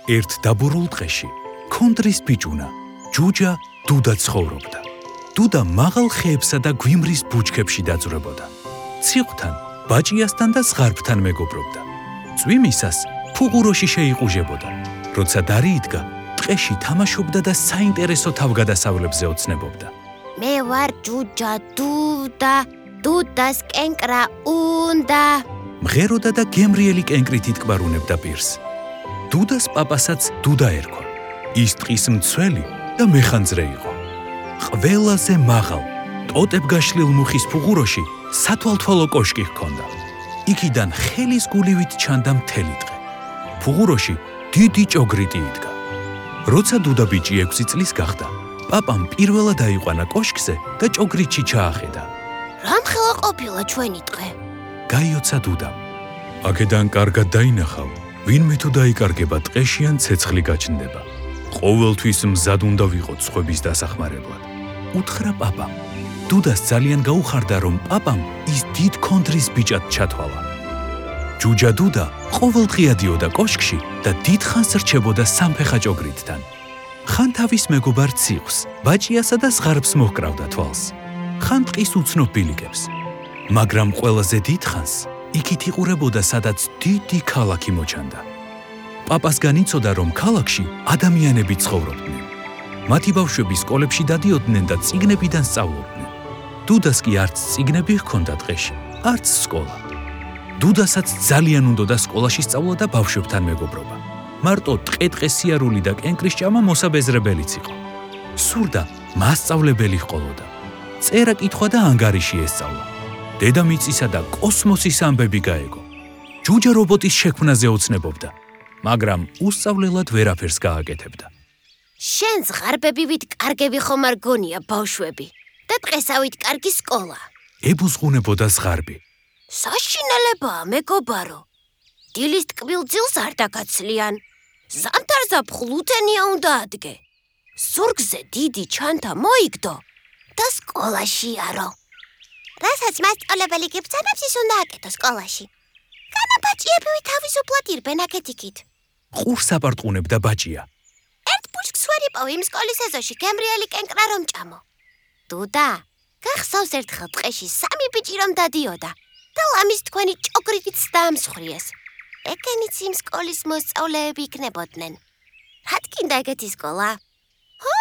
ერთ დაბურულ ტყეში ქონდრის ბიჭუნა, ჯუჯა დუდა ცხოვრობდა. დუდა მაღალ ხეებსა და გვიმრის ბუჩქებში დაძვრებოდა. ციყვთან, ბაჭიასთან და ზღარბთან მეგობრობდა. წვიმისას ფუღუროში შეიყუჟებოდა. როცა დარიიდგა, ტყეში თამაშობდა და საინტერესო თავგადასავლებზე ოცნებობდა. მე ვარ ჯუჯა დუდა, დუდას კენკრა უნდა. მღეროდა და გემრიელი კენკრით იტკბარუნებდა პირს. დუდას პაპასაც დუდა ერქვა. ის ტყის მცველი და მეხანძრე იყო. ყველაზე მაღალ, ტოტებ გაშლილ მუხის ფუღუროში სათვალთვალო კოშკი ჰქონდა. იქიდან ხელის გულივით ჩანდა მთელი ტყე. ფუღუროში დიდი ჭოგრიტი იდგა. როცა დუდა ბიჭი 6 წლის გახდა, პაპამ პირველად აიყვანა კოშკზე და ჭოგრიტში ჩაახედა. რამხელა ყოფილა ჩვენი ტყე? გაიოცა დუდამ. აქედან კარგად დაინახავ, ვინმე თუ დაიკარგება ტყეში ან ცეცხლი გაჩნდება. ყოველთვის მზად უნდა ვიყოთ სხვების დასახმარებლად. უთხრა პაპამ. დუდას ძალიან გაუხარდა, რომ პაპამ ის დიდ ქონდრის ბიჭად ჩათვალა. ჯუჯა დუდა ყოველდღე ადიოდა კოშკში და დიდხანს რჩებოდა სამფეხა ჭოგრიტთან. ხან თავის მეგობარ ციყვს, ბაჭიასა და ზღარბს მოჰკრავდა თვალს. ხან ტყის უცნობ ბილიკებს. მაგრამ ყველაზე დიდხანს იქით იყურებოდა, სადაც დიდი ქალაქი მოჩანდა. პაპას განიცოდა, რომ ქალაქში ადამიანები ცხოვრობდნენ. მათი ბავშვები სკოლებში დადიოდნენ და წიგნებიდან სწავლობდნენ. დუდას კი არც წიგნები ჰქონდა ტყეში, არც სკოლა. დუდასაც ძალიან უნდოდა სკოლაში სწავლა და ბავშვებთან მეგობრობა. მარტო ტყე-ტყე სიარული და კენკრის ჭამა მოსაბეზრებელიც იყო. სურდა მასწავლებელი ჰყოლოდა. წერა-კითხვა და ანგარიში ესწავლა. დედამიწისა და კოსმოსის ამბები გაეგო. ჯუჯა რობოტის შექმნაზე ოცნებობდა, მაგრამ უსწავლელად ვერაფერს გააკეთებდა. შენ ზღარბებივით კარგები ხომ არ გონია ბავშვები და ტყესავით კარგი სკოლა. ებუზღუნებოდა ზღარბი. საშინელებაა, მეგობარო. დილის ტკბილ ძილს არ დაგაცლიან. ზამთარსა ფხლუთენია უნდა ადგე. ზურგზე დიდი ჩანთა მოიგდო და სკოლაში არო. რასაც მასწავლებელი გიბრძანებს, ის უნდა აკეთო სკოლაში. განაბაჭიებივი თავისუფლად ირბენ აქეთ-იქით. ყურს აპარტყუნებდა ბაჭია. ერთ ბუჩქს ვერ იპოვ იმ სკოლის ეზოში გემრიელი კენკრა რომ ჭამო. დუდა, გახსოვს ერთხელ ტყეში 3 ბიჭი რომ დადიოდა და ლამის თქვენი ჭოგრიტიც დაამსხვრიეს. ეგენიც იმ სკოლის მოსწავლეები იქნებოდნენ. რა თქინდა ეგეთი სკოლა? ჰო,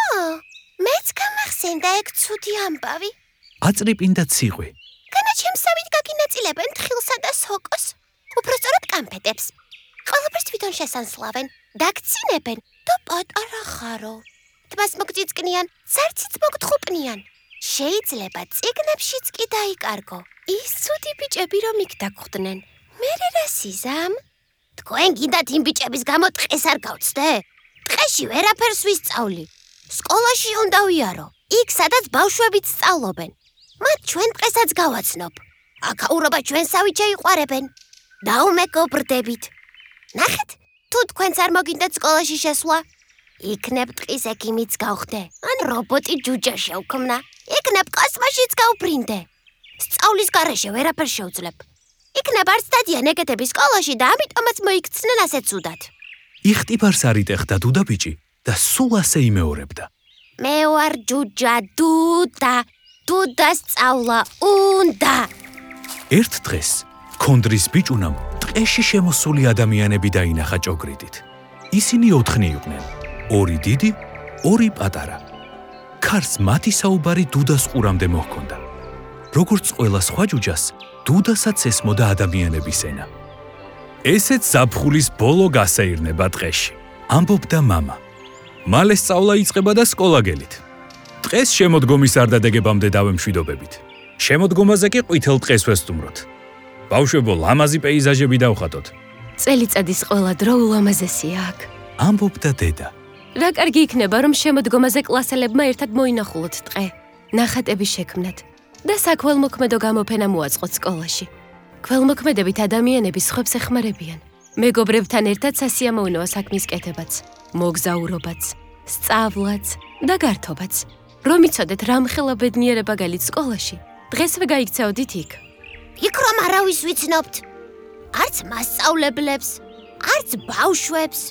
მეც გამახსენდა ეგ ცუდი ამბავი. აწრიპინდა ციყვი. განაჩემსავით გაგინაწილებენ თხილსა და სოკოს, უბრალოდ კამფეტებს. ყველაფერს თვითონ შესანსლავენ, დაგცინებენ და პატარა ხარო. თმას მოგწიწკნიან, ზარციც მოგთხუპნიან. შეიძლება წიგნებშიც კი დაიკარგო. ის ცუდი ბიჭები რომ იქ დაგხვდნენ. მერე რა სიზამ? თქვენ გინდათ იმ ბიჭების გამო ტყეს არ გავცდე? ტყეში ვერაფერს ვისწავლი. სკოლაში უნდა ვიარო. იქ სადაც ბავშვებიც სწავლობენ. მათ ჩვენ ტყესაც გავაცნობ. აქაურობა ჩვენსავით შეიყვარებენ. დაუმეგობრდებით. ნახეთ, თუ თქვენც არ მოგინდათ სკოლაში შესვლა, იქნებ ტყის ექიმიც გავხდე, ან რობოტი ჯუჯა შევქმნა, იქნებ კოსმოსშიც გავბრინდე. სწავლის გარეშე ვერაფერს შევძლებ. იქნებ არც დადიან ეგეთები სკოლაში და ამიტომაც მოიქცნენ ასე ცუდად. იხტიბარს არ იტეხდა დუდა ბიჭი და სულ ასე იმეორებდა. მე ვარ ჯუჯა დუდა, დუდას სწავლა უნდა. ერთ დღეს ქონდრის ბიჭუნამ ტყეში შემოსული ადამიანები დაინახა ჭოგრიტით. ისინი 4 იყვნენ, 2 დიდი, 2 პატარა. ქარს მათი საუბარი დუდას ყურამდე მოჰქონდა. როგორც ყველა სხვა ჯუჯას, დუდასაც ესმოდა ადამიანების ენა. ესეც ზაფხულის ბოლო გასეირნება ტყეში, ამბობდა მამა. მალე სწავლა იწყება და სკოლა გელით. ტყეს შემოდგომის არდადეგებამდე დავემშვიდობებით. შემოდგომაზე კი ყვითელ ტყეს ვესტუმროთ. ბავშვებო, ლამაზი პეიზაჟები დავხატოთ. წელიწადის ყველა დრო ულამაზესია აქ. ამბობდა დედა. რა კარგი იქნება, რომ შემოდგომაზე კლასელებმა ერთად მოინახულოთ ტყე, ნახატები შექმნათ და საქველმოქმედო გამოფენა მოაწყოთ სკოლაში. ქველმოქმედებით ადამიანები სხვებს ეხმარებიან. მეგობრებთან ერთად სასიამოვნოა საქმის კეთებაც, მოგზაურობაც, სწავლაც და გართობაც. რომ იცოდეთ რამხელა ბედნიერება გალით სკოლაში, დღესვე გაიქცეოდით იქ. იქ რომ არავის ვიცნობთ, არც მასწავლებლებს, არც ბავშვებს.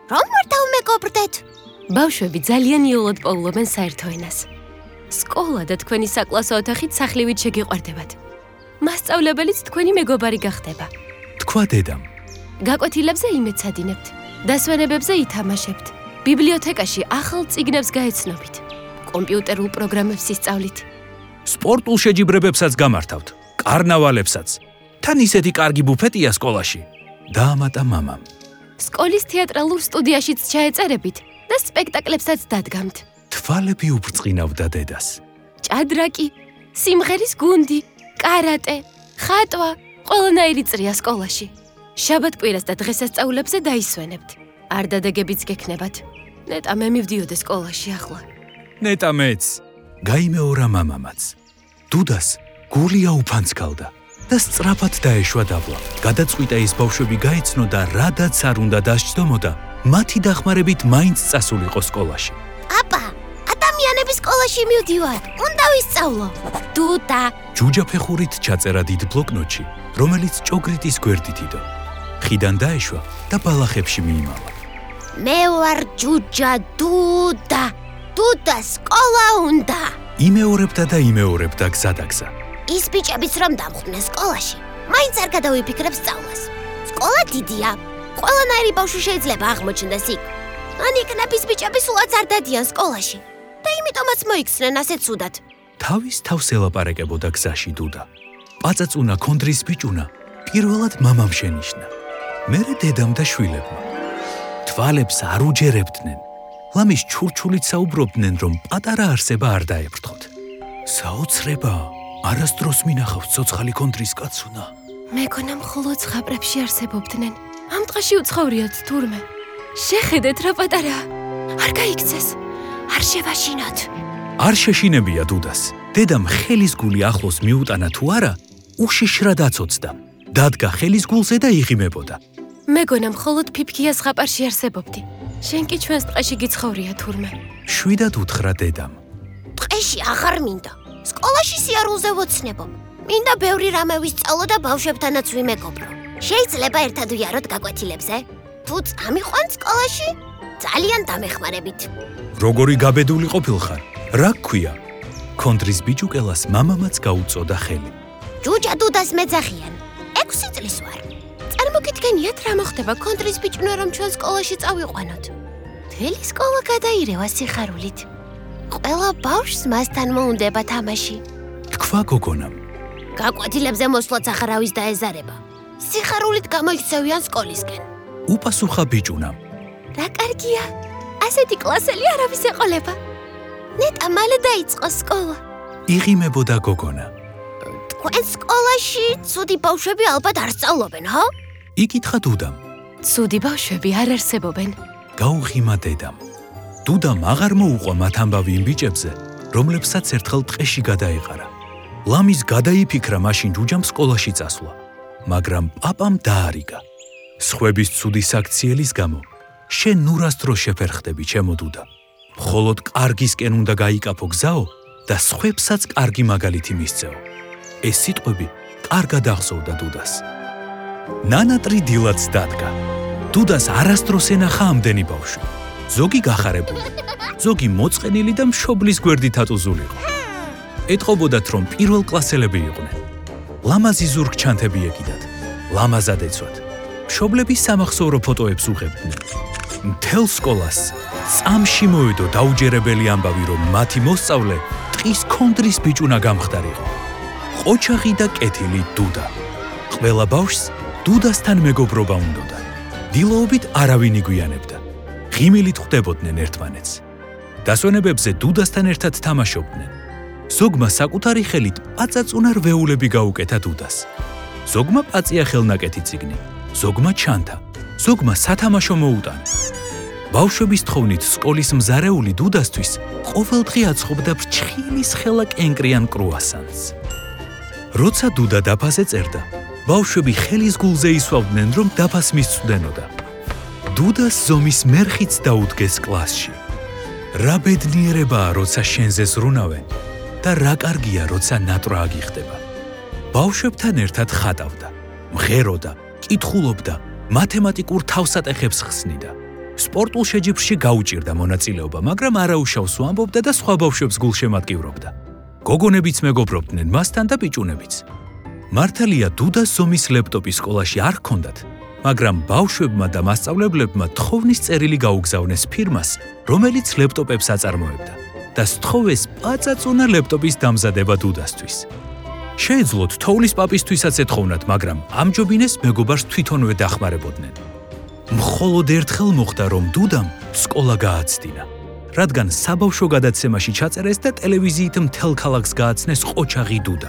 რომ არ დავმეგობრდეთ? ბავშვები ძალიან იოლად პოულობენ საერთო ენას. სკოლა და თქვენი საკლასო ოთახით სახლივით შეგიყვარდებათ. მასწავლებელიც თქვენი მეგობარი გახდება. თქვა დედამ. გაკვეთილებზე იმეცადინებთ, დასვენებებზე ითამაშებთ, ბიბლიოთეკაში ახალ წიგნებს გაეცნობით, კომპიუტერულ პროგრამებს ისწავლით. სპორტულ შეჯიბრებებსაც გამართავთ, კარნავალებსაც. თან ისეთი კარგი ბუფეტია სკოლაში. დაამატა მამამ. სკოლის თეატრალურ სტუდიაშიც ჩაეწერებით და სპექტაკლებსაც დადგამთ. თვალები უბწყინავდა დედას. ჭადრაკი, სიმღერის გუნდი, კარატე, ხატვა, ყველანაირი წრია სკოლაში. შაბათ-კვირას და დღესასწაულებზე დაისვენებთ. არ დადეგებიც გექნებათ. ნეტა მე მივდიოდი სკოლაში ახლა. ნეტა მეც. გაიმეორა მამამაც. დუდას გული აუფანცქალდა და სწრაფად დაეშვა დაბლა. გადაწყვიტა ის ბავშვები გაეცნოდა, რადაც არ უნდა დასჯდომოდა, მათი დახმარებით მაინც წასულიყო სკოლაში. აპა, ადამიანების სკოლაში მივდივარ. უნდა ვისწავლო. დუდა. ჯუჯაფეხურით ჩაწერა დიდ ბლოკნოტში, რომელიც ჭოგრიტის გვერდით იდო. ხიდან დაეშვა და ბალახებში მიიმალა. მე ვარ ჯუჯა დუდა. დუდა სკოლა უნდა. იმეორებდა და იმეორებდა გზადაგზა. ის ბიჭებიც რომ დამხვდნენ სკოლაში, მაინც არ გადავიფიქრებ სწავლას. სკოლა დიდია. ყველანაირი ბავშვი შეიძლება აღმოჩნდეს იქ. ან იქნების ბიჭები სულაც არ დადიან სკოლაში. და იმიტომაც მოიქცნენ ასე ცუდად. თავის თავს ელაპარაკებოდა გზაში დუდა. პაწაწუნა ქონდრის ბიჭუნა პირველად მამამ შენიშნა. მერე დედამ და შვილებმა. თვალებს არ უჯერებდნენ. ლამის ჩურჩულით საუბრობდნენ, რომ პატარა არსება არ დაეფრთხოთ. საოცრება, არასდროს მინახავს ცოცხალი ქონდრის კაცუნა. მეგონა მხოლოდ ზღაპრებში არსებობდნენ. ამ დღეში უცხოვრიათ თურმე. შეხედეთ რა პატარაა. არ გაიქცეს. არ შევაშინოთ. არ შეშინებია დუდას. დედამ ხელის გული ახლოს მიუტანა თუ არა, უშიშრად აცოცდა. დადგა ხელის გულზე და იღიმებოდა. მეგონა მხოლოდ ფიფქია ზღაპარში არსებობდი. შენ კი ჩვენს ტყეში გიცხოვრია თურმე. შვიდად უთხრა დედამ. ტყეში აღარ მინდა. სკოლაში სიარულზე ვოცნებობ. მინდა ბევრი რამე ვისწავლო და ბავშვებთანაც ვიმეგობრო. შეიძლება ერთად ვიაროთ გაკვეთილებზე? თუ წამიყვანთ სკოლაში? ძალიან დამეხმარებით. როგორი გაბედული ყოფილხარ? რა გქვია? ქონდრის ბიჭუკელას მამამაც გაუწოდა ხელი. ჯუჯა დუდას მეძახიან. 6 წლის ვარ. წარმოგიდგენიათ რა მოხდება ქონდრის ბიჭუნა რომ ჩვენ სკოლაში წავიყვანოთ. მთელი სკოლა გადაირევა სიხარულით. ყველა ბავშვს მასთან მოუნდება თამაში. თქვა გოგონამ. გაკვეთილებზე მოსვლაც ახარავის დაეზარება. სიხარულით გამოიქცევიან სკოლისკენ. უპასუხა ბიჭუნამ. რა კარგია. ასეთი კლასელი არავის ეყოლება. ნეტა მალე დაიწყო სკოლა. იღიმებოდა გოგონა. თქვენ სკოლაში ცუდი ბავშვები ალბათ არ სწავლობენ, ხო? იკითხა დუდამ. ცუდი ბავშვები არ არსებობენ. გაუღიმა დედამ. დუდამ აღარ მოუყვა მათ ამბავი იმ ბიჭებზე, რომლებსაც ერთხელ ტყეში გადაეყარა. ლამის გადაიფიქრა მაშინ ჯუჯამ სკოლაში წასვლა, მაგრამ პაპამ დაარიგა. სხვების ცუდი საქციელის გამო შენ ნურასდროს შეფერხდები, ჩემო დუდა. მხოლოდ კარგისკენ უნდა გაიკაფო გზაო და სხვებსაც კარგი მაგალითი მისცეო. ეს სიტყვები კარგად ახსოვდა დუდას. ნანატრი დილაც დადგა. დუდას არასდროს ენახა ამდენი ბავშვი. ზოგი გახარებული, ზოგი მოწყენილი და მშობლის გვერდით ატუზულიყო. ეტყობოდათ, რომ პირველ კლასელები იყვნენ. ლამაზი ზურგჩანთები ეკიდათ, ლამაზად ეცვათ. მშობლები სამახსოვრო ფოტოებს უღებდნენ. მთელ სკოლას წამში მოვედო დაუჯერებელი ამბავი, რომ მათი მოსწავლე ტყის ქონდრის ბიჭუნა გამხდარიყო. ყოჩაღი და კეთილი დუდა. ყველა ბავშვს დუდასთან მეგობრობა უნდოდა. დილოობით არავინ იგვიანებდა. ღიმილით ხვდებოდნენ ერთმანეთს. დასვენებებზე დუდასთან ერთად თამაშობდნენ. ზოგმა საკუთარი ხელით პაწაწუნა რვეულები გაუკეთა დუდას. ზოგმა პაწია ხელნაკეთი წიგნი, ზოგმა ჩანთა, ზოგმა სათამაშო მოუტანა. ბავშვების თხოვნით სკოლის მზარეული დუდასთვის ყოველდღე აცხობდა ფრჩხილის ხელა კენკრიან კრუასანს. როცა დუდა დაფაზე წერდა, ბავშვები ხელის გულზე ისვავდნენ, რომ დაფას მისწვდენოდა. დუდას ზომის მერხიც დაუდგეს კლასში. რა ბედნიერებაა, როცა შენზე ზრუნავენ და რა კარგია, როცა ნატრა აგიხდება. ბავშვებთან ერთად ხატავდა, მღეროდა, კითხულობდა, მათემატიკურ თავსატეხებს ხსნიდა. სპორტულ შეჯიბრში გაუჭირდა მონაწილეობა, მაგრამ არაუშავს ვამბობდა და სხვა ბავშვებს გულშემატკივრობდა. გოგონებიც მეგობრობდნენ მასთან და ბიჭუნებიც. მართალია დუდას ზომის ლეპტოპი სკოლაში არ ჰქონდათ, მაგრამ ბავშვებმა და მასწავლებლებმა თხოვნის წერილი გაუგზავნეს ფირმას, რომელიც ლეპტოპებს აწარმოებდა და სთხოვეს პაწაწუნა ლეპტოპის დამზადება დუდასთვის. შეეძლოთ თოვლის პაპისთვისაც ეთხოვნათ, მაგრამ ამჯობინეს მეგობარს თვითონვე დახმარებოდნენ. მხოლოდ ერთხელ მოხდა, რომ დუდამ სკოლა გააცდინა, რადგან საბავშვო გადაცემაში ჩაწერეს და ტელევიზიით მთელ ქალაქს გააცნეს ყოჩაღი დუდა.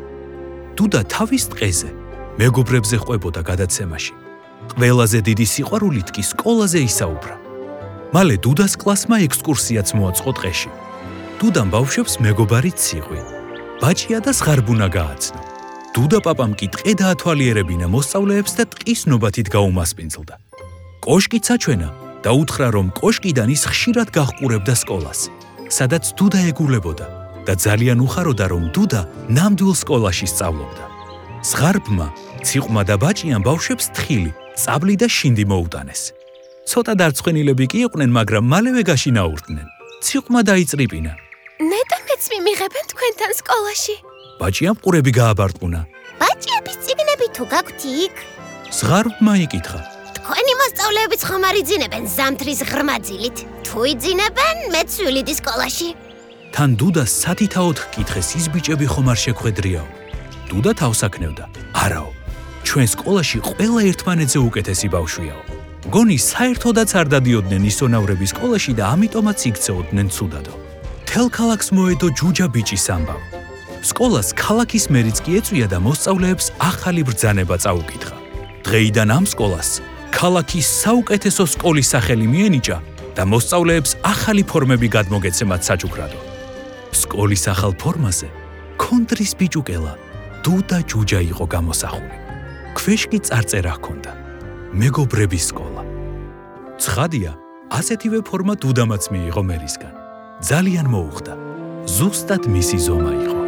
დუდა თავის ტყეზე, მეგობრებზე ყვებოდა გადაცემაში. ყველაზე დიდი სიყვარულით კი სკოლაზე ისაუბრა. მალე დუდას კლასმა ექსკურსიაც მოაწყო ტყეში. დუდამ ბავშვებს მეგობარი ციყვი, ბაჭია და ზღარბუნა გააცნო. დუდა პაპამ კი ტყე დაათვალიერებინა მოსწავლეებს და ტყის ნობათით გაუმასპინძლდა. კოშკიც აჩვენა და უთხრა, რომ კოშკიდან ის ხშირად გაჰყურებდა სკოლას, სადაც დუდა ეგულებოდა და ძალიან უხაროდა, რომ დუდა ნამდვილ სკოლაში სწავლობდა. ზღარბმა, ციყვმა და ბაჭიამ ბავშვებს თხილი, წაბლი და შინდი მოუტანეს. ცოტა დარწმენილები კი იყვნენ, მაგრამ მალევე გაშინაურდნენ. ციყვმა დაიწრიპინა. ნეტონეც მიმიღებენ თქვენთან სკოლაში. ბაჭიამ ყურები გააბარტყუნა. ბაჭიების წიგნები თუ გაქვთ იქ? ზღარბმა იკითხა. თქვენი მოსწავლეებიც ხომ არ იძინებენ ზამთრის ღრმა ძილით? თუ იძინებენ, მეც ვივლიდი სკოლაში. თან დუდას სათითაოდ ჰკითხეს, ის ბიჭები ხომ არ შეხვედრიაო. დუდა თავს აქნევდა. არაო, ჩვენ სკოლაში ყველა ერთმანეთზე უკეთესი ბავშვიაო. გონი საერთოდაც არ დადიოდნენ ისონავრების სკოლაში და ამიტომაც იქცეოდნენ ცუდადო. თელ ქალაქს მოედო ჯუჯა ბიჭის ამბავი. სკოლას ქალაქის მერიც კი ეწვია და მოსწავლეებს ახალი ბრძანება წაუკითხა. დღეიდან ამ სკოლას ქალაქის საუკეთესო სკოლის სახელი მიენიჭა და მოსწავლეებს ახალი ფორმები გადმოგეცემათ საჩუქრადო. სკოლის ახალ ფორმაზე კონტრის ბიჭუკელა დუდა ჯუჯა იყო გამოსახული. ქვეშ კი წარწერა ჰქონდა: მეგობრების სკოლა. ცხადია, ასეთივე ფორმა დუდამაც მიიღო მერისგან. ძალიან მოუხდა. ზუსტად მისი ზომა იყო.